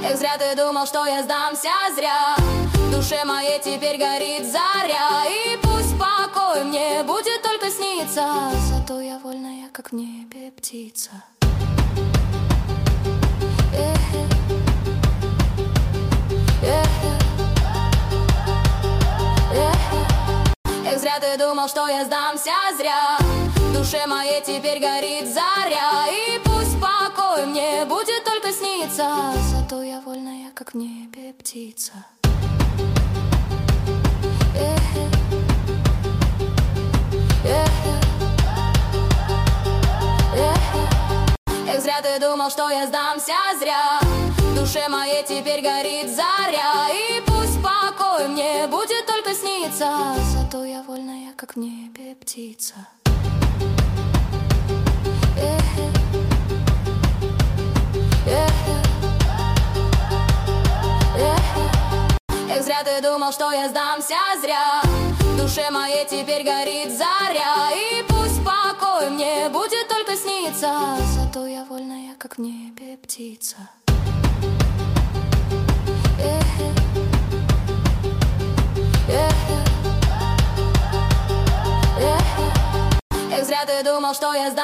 Эх, зря ты думал, что я сдамся зря. В душе моей теперь горит заря, и пусть покой мне будет только сниться. Зато я вольная, как в небе птица. Эх, зря ты думал, что я сдамся зря. В душе моей теперь горит заря, и пусть покой мне будет только сниться. Зато я вольная, как в небе птица. Эх, зря ты думал, что я сдамся зря. В душе моей теперь горит заря, и пусть покой мне будет только сниться. Зато я вольная, как в небе птица. Эх, зря ты думал, что я сдамся зря. В душе моей теперь горит заря, и пусть покой мне будет только сниться. Зато я вольная, как в небе птица. Эх, зря ты думал, что я сдамся.